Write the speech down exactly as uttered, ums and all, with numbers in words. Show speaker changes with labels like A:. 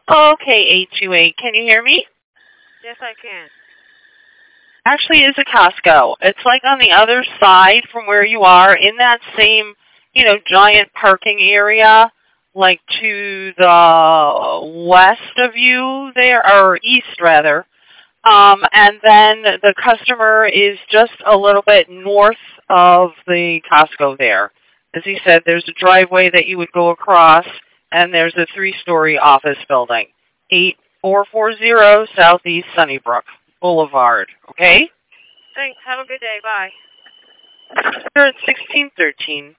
A: Okay, eight two eight. Can you hear me?
B: Yes, I can.
A: Actually, it's a Costco. It's like on the other side from where you are, in that same, you know, giant parking area, like to the west of you there, or east rather. Um, and then the customer is just a little bit north of the Costco there. As he said, there's a driveway that you would go across, and there's a three-story office building. eight four four zero Southeast Sunnybrook Boulevard. Okay?
B: Thanks. Have a good day. Bye.
A: We're at sixteen thirteen.